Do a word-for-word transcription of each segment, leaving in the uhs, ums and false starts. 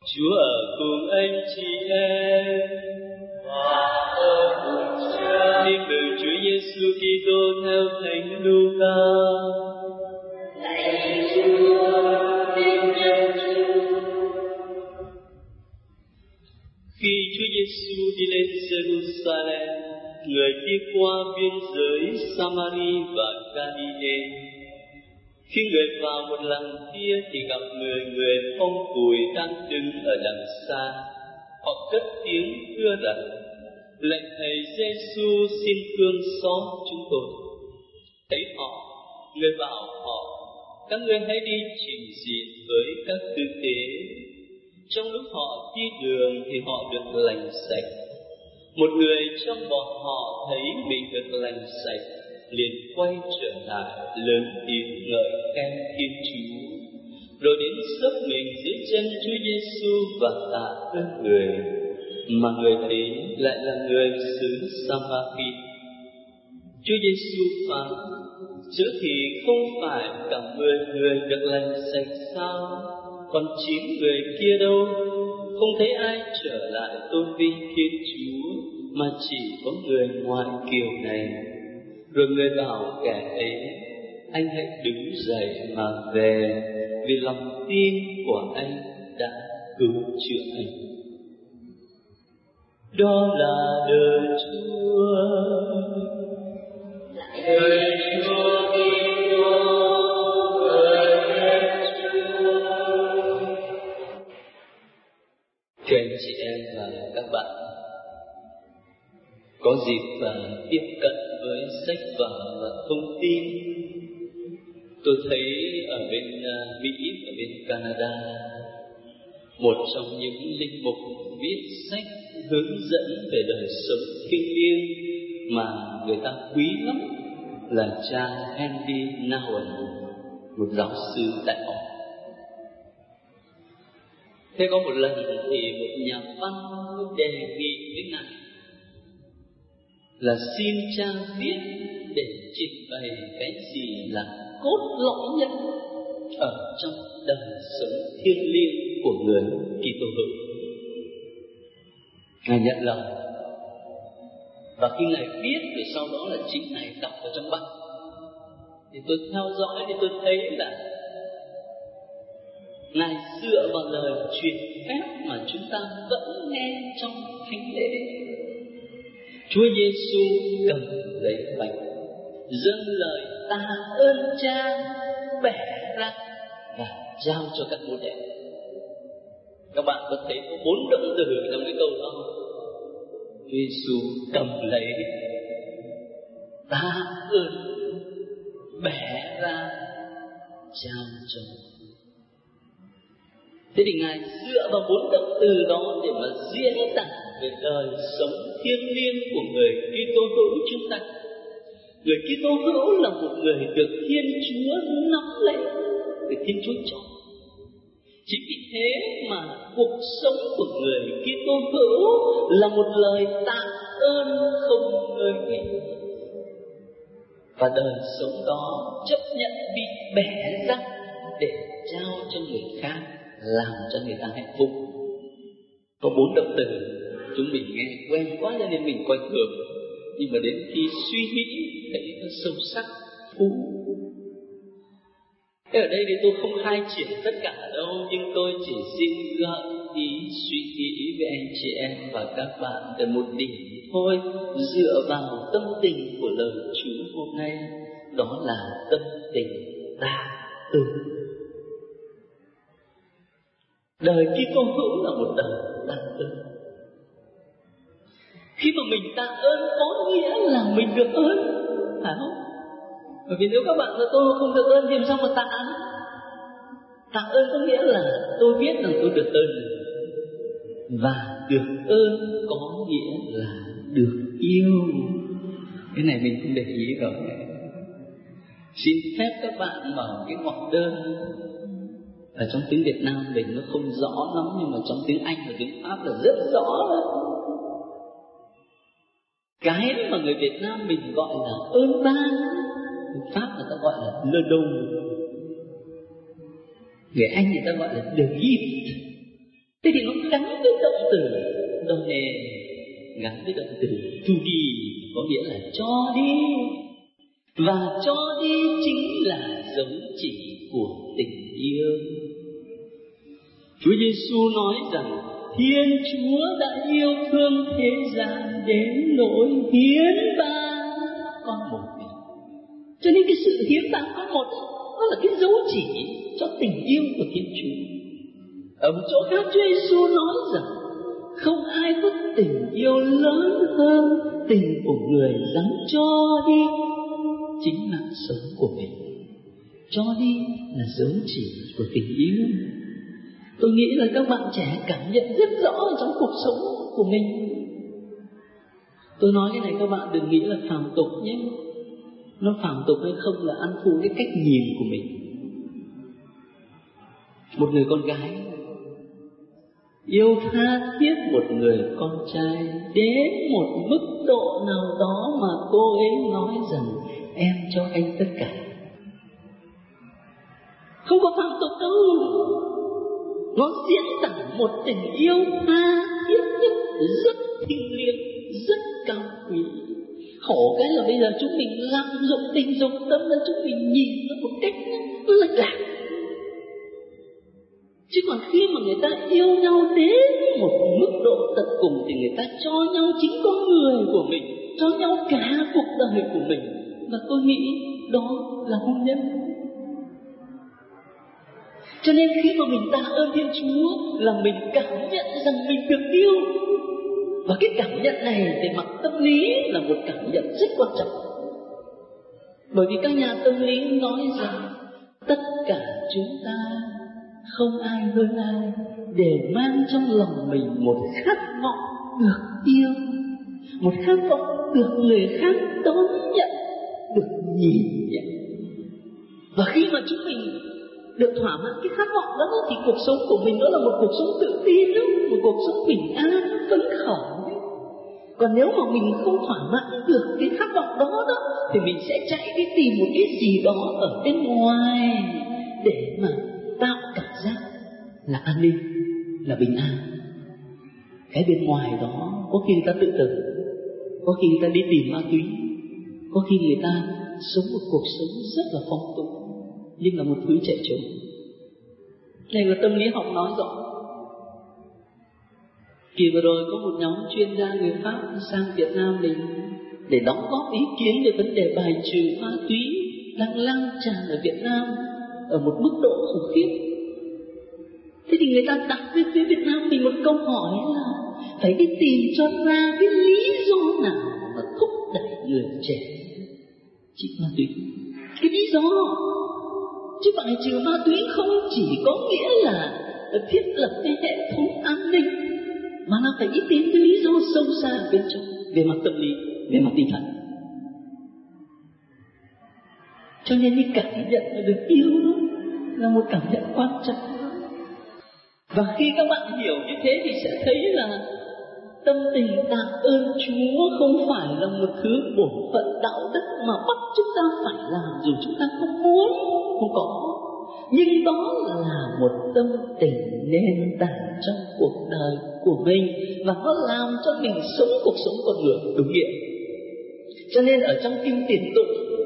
Chúa ở cùng anh chị em và ở cùng Cha. Tin mừng Chúa Giêsu Kitô theo Thánh Luca. Lạy Chúa, tin nhân Chúa. Khi Chúa Giêsu đi lên Jerusalem, người đi qua biên giới Samari và Galilee. Khi người vào một làng kia thì gặp mười người phong cùi đang đứng ở đằng xa. Họ cất tiếng thưa rằng: Lạy Thầy Giêsu, xin thương xót chúng tôi. Thấy họ, người bảo họ: Các ngươi hãy đi trình diện với các tư tế. Trong lúc họ đi đường thì họ được lành sạch. Một người trong bọn họ thấy mình được lành sạch, liền quay trở lại lớn tiếng ngợi khen Thiên Chúa, rồi đến xấp mình dưới chân Chúa Giêsu và tạ ơn người. Mà người ấy lại là người xứ Samari. Chúa Giêsu phán: Chớ thì không phải cả mười người được lành sạch sao? Còn chín người kia đâu? Không thấy ai trở lại tôn vinh Thiên Chúa, mà chỉ có người ngoại kiều này. Rồi người bảo kẻ ấy: Anh hãy đứng dậy mà về, vì lòng tin của anh đã cứu chữa anh. Đó là lời Chúa. Lời Chúa Kitô, lời Chúa. Thưa anh chị em và các bạn, có dịp và tiếp cận với sách vở và thông tin, tôi thấy ở bên Mỹ, ở bên Canada, một trong những linh mục viết sách hướng dẫn về đời sống thiêng liêng mà người ta quý lắm là cha Henry Nouwen, một giáo sư đại học. Thế có một lần thì một nhà văn đề nghị với ngài là xin cha viết để trình bày cái gì là cốt lõi nhất ở trong đời sống thiêng liêng của người Kitô hữu. Ngài nhận lời, và khi ngài viết thì sau đó là chính ngài đọc ở trong băng. Thì tôi theo dõi thì tôi thấy là ngài dựa vào lời truyền phép mà chúng ta vẫn nghe trong thánh lễ. Chúa Giêsu cầm lấy bánh, dâng lời tạ ơn Cha, bẻ ra và giao cho các môn đệ. Các bạn có thấy có bốn động từ trong cái câu đó không? Chúa Giêsu cầm lấy, tạ ơn, bẻ ra, giao cho. Thế thì ngài dựa vào bốn động từ đó để mà diễn tả về đời sống thiêng liêng của người Kitô hữu chúng ta. Người Kitô hữu là một người được Thiên Chúa nắm lấy, được Thiên Chúa chọn. Chính vì thế mà cuộc sống của người Kitô hữu là một lời tạ ơn không ngơi nghỉ. Và đời sống đó chấp nhận bị bẻ ra để trao cho người khác, làm cho người ta hạnh phúc. Có bốn động từ chúng mình nghe quen quá cho nên mình coi thường, nhưng mà đến khi suy nghĩ thấy nó sâu sắc, phú. Thế ở đây thì tôi không khai triển tất cả đâu, nhưng tôi chỉ xin gợi ý suy nghĩ với anh chị em và các bạn về một điểm thôi, dựa vào tâm tình của lời Chúa hôm nay, đó là tâm tình tạ ơn. Đời Kitô hữu là một đời tạ ơn. Khi mà mình tạ ơn có nghĩa là mình được ơn, phải không? Bởi vì nếu các bạn và tôi không được ơn thì làm sao mà tạ ơn? Tạ ơn có nghĩa là tôi biết rằng tôi được ơn, và được ơn có nghĩa là được yêu. Cái này mình cũng để ý rồi. Xin phép các bạn mở cái ngoặc đơn. Ở trong tiếng Việt Nam mình nó không rõ lắm, nhưng mà trong tiếng Anh và tiếng Pháp là rất rõ đó. Cái mà người Việt Nam mình gọi là ơn ban, người Pháp người ta gọi là le don, người Anh người ta gọi là the gift. Thế thì nó gắn với động từ donne, gắn với động từ to đi, có nghĩa là cho đi. Và cho đi chính là dấu chỉ của tình yêu. Chúa Giêsu nói rằng Thiên Chúa đã yêu thương thế gian đến nỗi hiến ban con một mình. Cho nên cái sự hiến ban con một đó là cái dấu chỉ cho tình yêu của Thiên Chúa. Ở một chỗ khác Chúa Giêsu nói rằng không ai có tình yêu lớn hơn tình của người dám cho đi chính mạng sống của mình. Cho đi là dấu chỉ của tình yêu. Tôi nghĩ là các bạn trẻ cảm nhận rất rõ ở trong cuộc sống của mình. Tôi nói cái này các bạn đừng nghĩ là phàm tục nhé. Nó phàm tục hay không là ăn thua cái cách nhìn của mình. Một người con gái yêu tha thiết một người con trai đến một mức độ nào đó mà cô ấy nói rằng em cho anh tất cả. Không có phạm tục đâu. Nó diễn tả một tình yêu tha thiết nhất, rất thiêng liêng, rất cao quý. Khổ cái là bây giờ chúng mình lạm dụng tình dục, tâm là chúng mình nhìn nó một cách lệch lạc. Chứ còn khi mà người ta yêu nhau đến một mức độ tận cùng thì người ta cho nhau chính con người của mình, cho nhau cả cuộc đời của mình. Và tôi nghĩ đó là hôn nhân. Cho nên khi mà mình tạ ơn Thiên Chúa là mình cảm nhận rằng mình được yêu. Và cái cảm nhận này về mặt tâm lý là một cảm nhận rất quan trọng. Bởi vì các nhà tâm lý nói rằng tất cả chúng ta không ai hơn ai đều mang trong lòng mình một khát vọng được yêu, một khát vọng được người khác đón nhận, được nhìn nhận. Và khi mà chúng mình được thỏa mãn cái khát vọng đó thì cuộc sống của mình đó là một cuộc sống tự tin đó, một cuộc sống bình an, phấn khởi. Còn nếu mà mình không thỏa mãn được cái khát vọng đó đó thì mình sẽ chạy đi tìm một cái gì đó ở bên ngoài để mà tạo cảm giác là an ninh, là bình an. Cái bên ngoài đó có khi người ta tự tử, có khi người ta đi tìm ma túy, có khi người ta sống một cuộc sống rất là phong tục nhưng là một thứ chạy trốn. Này là tâm lý học nói rõ. Kỳ vừa rồi có một nhóm chuyên gia người Pháp sang Việt Nam mình để đóng góp ý kiến về vấn đề bài trừ ma túy đang lan tràn ở Việt Nam ở một mức độ khủng khiếp. Thế thì người ta đặt với phía Việt Nam mình một câu hỏi là phải đi tìm cho ra cái lý do nào mà thúc đẩy người trẻ chích ma túy. Cái lý do chứ bài trừ ma túy không chỉ có nghĩa là thiết lập cái hệ thống an ninh, mà nó phải đi tìm cái lý do sâu xa bên trong về mặt tâm lý, về mặt tinh thần. Cho nên cái cảm nhận được yêu đó là một cảm nhận quan trọng. Và khi các bạn hiểu như thế thì sẽ thấy là tâm tình tạ ơn Chúa không phải là một thứ bổn phận đạo đức mà bắt chúng ta phải làm dù chúng ta không muốn, không có. Nhưng đó là một tâm tình nền tảng trong cuộc đời của mình và nó làm cho mình sống cuộc sống con người đúng nghĩa. Cho nên ở trong kinh Tiền Tụng,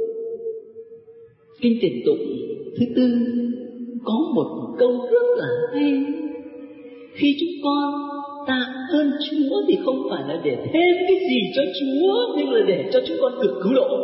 kinh Tiền Tụng thứ tư có một câu rất là hay. Khi chúng con tạ ơn Chúa thì không phải là để thêm cái gì cho Chúa, nhưng là để cho chúng con được cứu độ.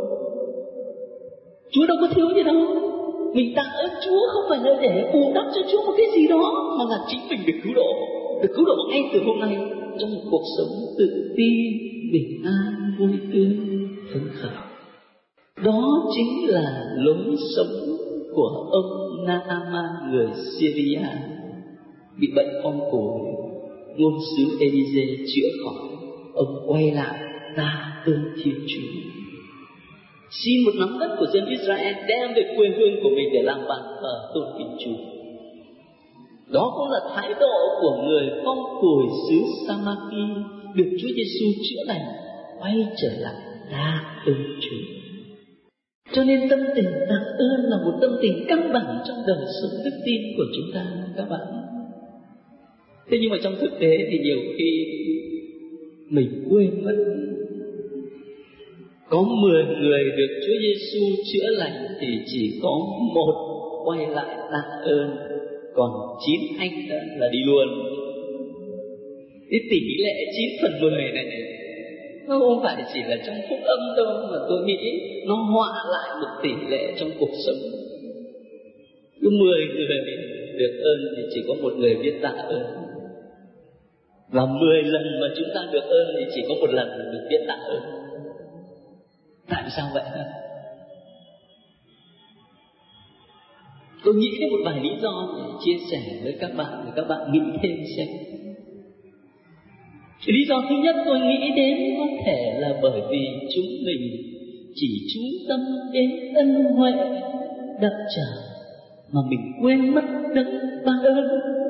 Chúa đâu có thiếu gì đâu. Mình tạ ơn Chúa không phải là để bù đắp cho Chúa một cái gì đó, mà là chính mình được cứu độ, được cứu độ ngay từ hôm nay trong một cuộc sống tự ti, bình an, vui tươi, phấn khởi. Đó chính là lối sống của ông Naaman người Syria bị bệnh phong phổi, ngôn sứ Ê-li-giê chữa khỏi. Ông quay lại tạ ơn Thiên Chúa, xin một nắm đất của dân Israel đem về quê hương của mình để làm bàn thờ tôn kính Chúa. Đó cũng là thái độ của người phong phổi xứ Sa-ma-ki được Chúa Giêsu chữa lành, quay trở lại tạ ơn Chúa. Cho nên tâm tình tạ ơn là một tâm tình căn bản trong đời sống đức tin của chúng ta các bạn. Thế nhưng mà trong thực tế thì nhiều khi mình quên mất. Có mười người được Chúa Giêsu chữa lành thì chỉ có một quay lại tạ ơn, còn chín anh đó là đi luôn. Cái tỷ lệ chín phần mười này nó không phải chỉ là trong phúc âm đâu, mà tôi nghĩ nó họa lại một tỷ lệ trong cuộc sống. Cứ mười người được ơn thì chỉ có một người biết tạ ơn, và mười lần mà chúng ta được ơn thì chỉ có một lần mình biết tạ ơn. Tại sao vậy? Tôi nghĩ đến một vài lý do để chia sẻ với các bạn, để các bạn nghĩ thêm xem. Cái lý do thứ nhất tôi nghĩ đến có thể là bởi vì chúng mình chỉ chú tâm đến ân huệ đậm trả mà mình quên mất đấng ban ơn.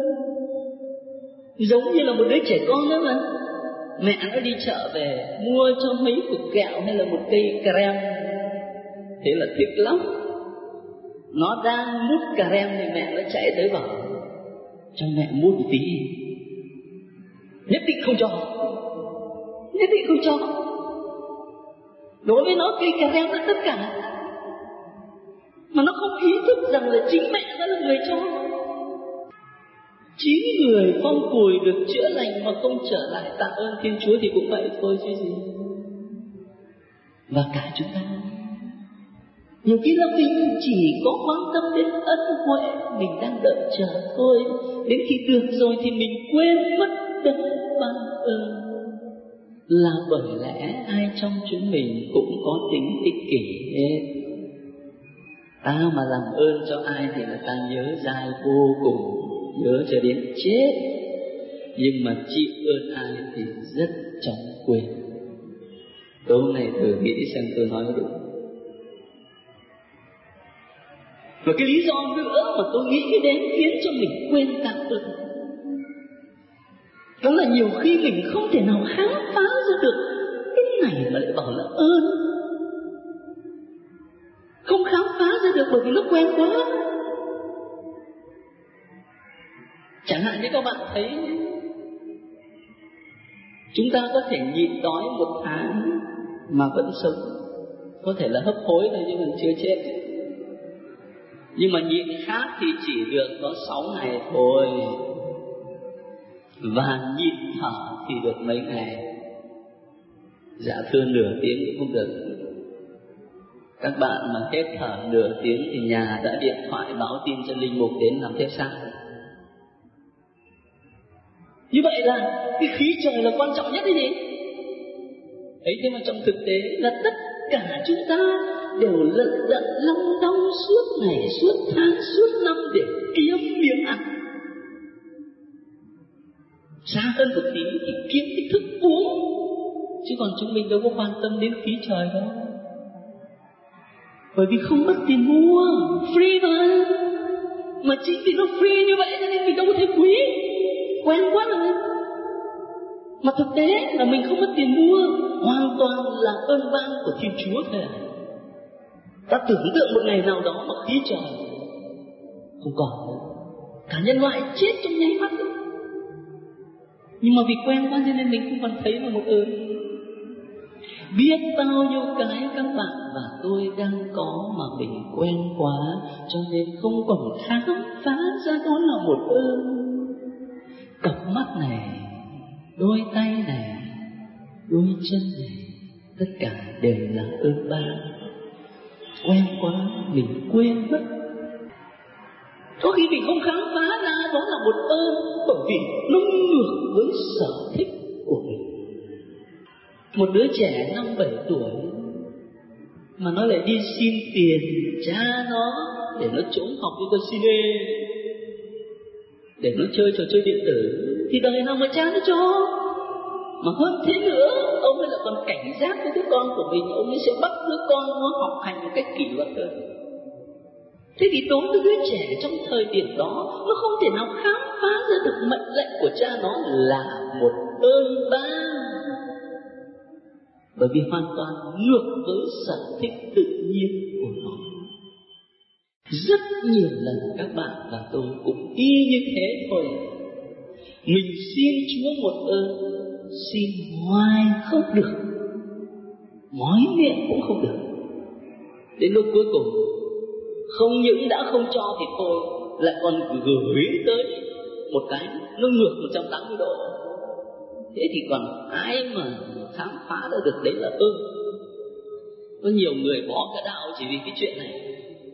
Giống như là một đứa trẻ con đó mà mẹ nó đi chợ về mua cho mấy cục kẹo hay là một cây crem, thế là thích lắm. Nó đang mút crem thì mẹ nó chạy tới bảo cho mẹ mút một tí, nhất định không cho, nhất định không cho. Đối với nó cây crem là tất cả, mà nó không ý thức rằng là chính mẹ nó là người cho. Chín người phong cùi được chữa lành mà không trở lại tạ ơn Thiên Chúa thì cũng vậy thôi chứ gì. Và cả chúng ta nhiều khi là mình chỉ có quan tâm đến ân huệ mình đang đợi chờ thôi. Đến khi được rồi thì mình quên mất đấng ban ơn. Là bởi lẽ ai trong chúng mình cũng có tính ích kỷ hết. Ta mà làm ơn cho ai thì là ta nhớ dai vô cùng, nhớ cho đến chết. Nhưng mà chịu ơn ai thì rất chóng quên. Tối nay thử nghĩ xem tôi nói có đúng. Và cái lý do nữa mà tôi nghĩ đến khiến cho mình quên tạ ơn, đó là nhiều khi mình không thể nào khám phá ra được cái này mà lại bảo là ơn. Không khám phá ra được bởi vì nó quen quá. Chẳng hạn như các bạn thấy chúng ta có thể nhịn đói một tháng mà vẫn sống. Có thể là hấp hối thôi nhưng mình chưa chết. Nhưng mà nhịn khát thì chỉ được có sáu ngày thôi. Và nhịn thở thì được mấy ngày. Dạ thưa nửa tiếng cũng không được. Các bạn mà hết thở nửa tiếng thì nhà đã điện thoại báo tin cho linh mục đến làm phép xác. Như vậy là cái khí trời là quan trọng nhất đấy gì? Ấy thế mà trong thực tế là tất cả chúng ta đều lận đận long đong suốt ngày, suốt tháng, suốt năm để kiếm miếng ăn. Xa hơn một tí thì kiếm cái thức uống, chứ còn chúng mình đâu có quan tâm đến khí trời đâu. Bởi vì không mất tiền mua, free mà. Mà chính vì nó free như vậy cho nên mình đâu có thể quý. Quen quá rồi. Mà thực tế là mình không mất tiền mua, hoàn toàn là ơn ban của Thiên Chúa thôi à. Ta tưởng tượng một ngày nào đó mà khí trời không còn nữa, cả nhân loại chết trong nháy mắt. Nhưng mà vì quen quá cho nên mình không còn thấy là một ơn. Biết bao nhiêu cái các bạn và tôi đang có mà mình quen quá, cho nên không còn khám phá ra đó là một ơn. Cặp mắt này, đôi tay này, đôi chân này, tất cả đều là ơn ban. Quen quá mình quên mất. Có khi mình không khám phá ra đó là một ơn, bởi vì nó ngược với sở thích của mình. Một đứa trẻ năm bảy tuổi mà nó lại đi xin tiền cha nó để nó trốn học đi casino, để nó chơi trò chơi điện tử, thì đời nào mà cha nó cho. Mà hơn thế nữa, ông ấy lại còn cảnh giác với đứa con của mình, ông ấy sẽ bắt đứa con nó học hành một cách kỷ luật hơn. Thế thì đối với đứa trẻ trong thời điểm đó, nó không thể nào khám phá ra được mệnh lệnh của cha nó là một ơn ban, bởi vì hoàn toàn ngược với sở thích tự nhiên của nó. Rất nhiều lần các bạn và tôi cũng y như thế thôi. Mình xin Chúa một ơn, xin hoài không được, nói miệng cũng không được. Đến lúc cuối cùng không những đã không cho thì thôi, lại còn gửi tới một cái nó ngược một trăm tám mươi độ. Thế thì còn ai mà khám phá ra được đấy là ơn. Có nhiều người bỏ cả đạo chỉ vì cái chuyện này.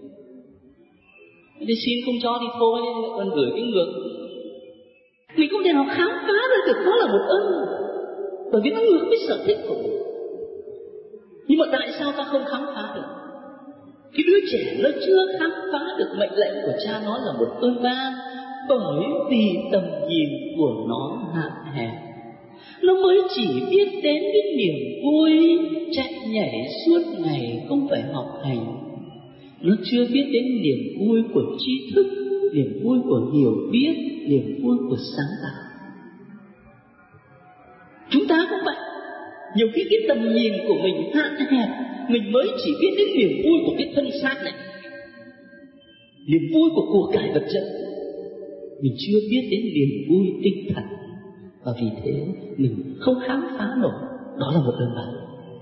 Thì xin không cho thì thôi, còn gửi cái ngược. Mình không thể nào khám phá ra được đó là một ơn, bởi vì nó ngược với sở thích của mình. Nhưng mà tại sao ta không khám phá được? Cái đứa trẻ nó chưa khám phá được mệnh lệnh của cha nó là một ơn ban, bởi vì tầm nhìn của nó hạn hẹp. Nó mới chỉ biết đến cái niềm vui chạy nhảy suốt ngày không phải học hành. Nó chưa biết đến niềm vui của trí thức, niềm vui của hiểu biết, niềm vui của sáng tạo. Chúng ta cũng vậy. Nhiều khi cái tầm nhìn của mình hạn hẹp, mình mới chỉ biết đến niềm vui của cái thân xác này, niềm vui của của cải vật chất. Mình chưa biết đến niềm vui tinh thần, và vì thế mình không khám phá nổi. Đó là một ơn ban.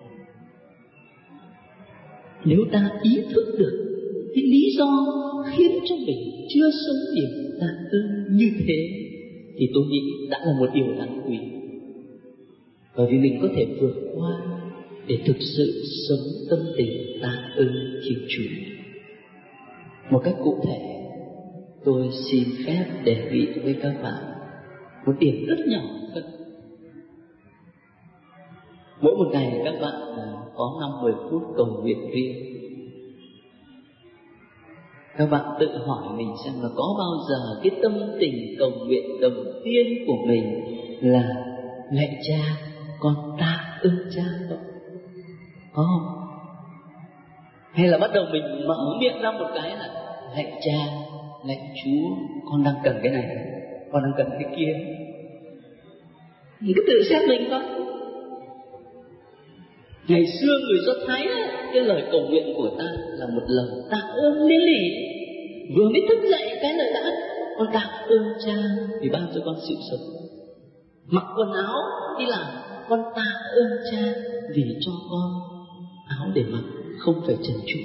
Nếu ta ý thức được cái lý do khiến cho mình chưa sống niềm tạ ơn như thế, thì tôi nghĩ đã là một điều đáng quý. Bởi vì mình có thể vượt qua để thực sự sống tâm tình tạ ơn Thiên Chúa. Một cách cụ thể, tôi xin phép đề nghị với các bạn một điểm rất nhỏ thôi. Mỗi một ngày các bạn có năm mười phút cầu nguyện riêng. Các bạn tự hỏi mình xem là có bao giờ cái tâm tình cầu nguyện đầu tiên của mình là lạy Cha, con tạ ơn Cha không? Có không? Hay là bắt đầu mình mở miệng ra một cái là lạy Cha, lạy Chúa, con đang cần cái này, con đang cần cái kia. Mình cứ tự xét mình thôi. Ngày xưa người Do Thái, cái lời cầu nguyện của ta là một lời tạ ơn liên lỉ. Vừa mới thức dậy cái lời đã, con tạ ơn Cha vì ban cho con sự sống. Mặc quần áo đi làm, con tạ ơn Cha vì cho con áo để mặc, không phải trần truồng.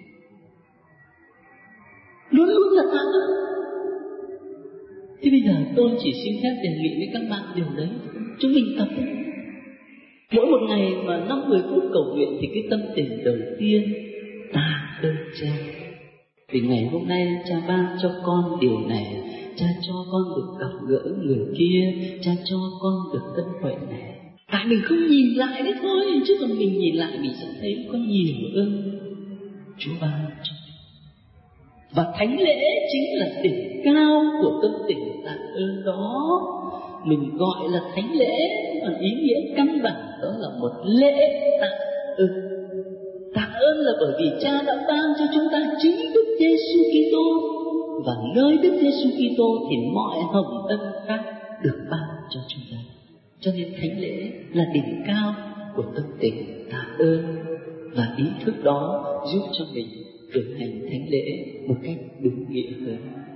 Luôn luôn là tạ ơn. Thế bây giờ tôi chỉ xin phép đề nghị với các bạn điều đấy. Chúng mình tập đi. Mỗi một ngày mà năm mười phút cầu nguyện thì cái tâm tình đầu tiên tạ ơn Cha. Vì ngày hôm nay Cha ban cho con điều này, Cha cho con được gặp gỡ người kia, Cha cho con được ân huệ này. Tại mình không nhìn lại đấy thôi, chứ còn mình nhìn lại mình sẽ thấy có nhiều ơn Chúa ban cho mình. Và thánh lễ chính là đỉnh cao của tâm tình tạ ơn đó. Mình gọi là thánh lễ, còn ý nghĩa căn bản đó là một lễ tạ ơn. Tạ ơn là bởi vì Cha đã ban cho chúng ta chính Đức Giêsu Kitô, và nơi Đức Giêsu Kitô thì mọi hồng ân khác được ban cho chúng ta. Cho nên thánh lễ là đỉnh cao của tâm tình tạ ơn, và ý thức đó giúp cho mình thực hành thánh lễ một cách đúng nghĩa hơn.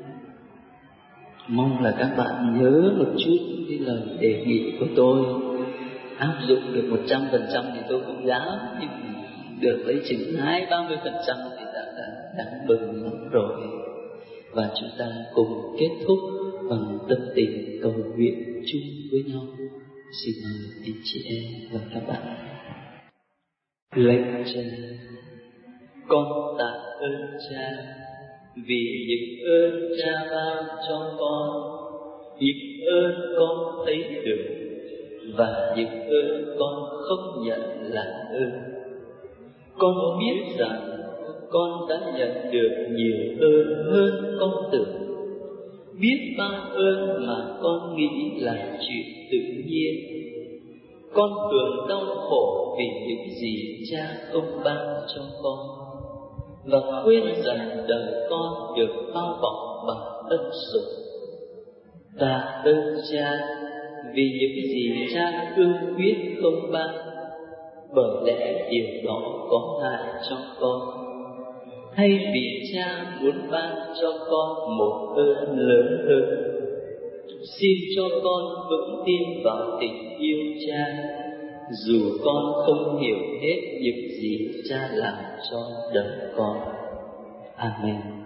Mong là các bạn nhớ một chút cái lời đề nghị của tôi. Áp dụng được một trăm phần trăm thì tôi không dám, nhưng được lấy chừng hai ba mươi phần trăm thì đã đáng mừng lắm rồi. Và chúng ta cùng kết thúc bằng tâm tình cầu nguyện chung với nhau. Xin mời anh chị em và các bạn. Lạy Cha, con tạ ơn Cha vì những ơn Cha ban cho con, những ơn con thấy được và những ơn con không nhận là ơn. Con biết rằng con đã nhận được nhiều ơn hơn con tưởng. Biết bao ơn mà con nghĩ là chuyện tự nhiên. Con thường đau khổ vì những gì Cha không ban cho con, và quên rằng đời con được bao bọc bằng ân sủng. Tạ ơn Cha vì những gì Cha cương quyết không ban, bởi lẽ điều đó có hại cho con. Hay vì Cha muốn ban cho con một ơn lớn hơn, xin cho con vững tin vào tình yêu Cha, dù con không hiểu hết những gì Cha làm cho đời con. Amen.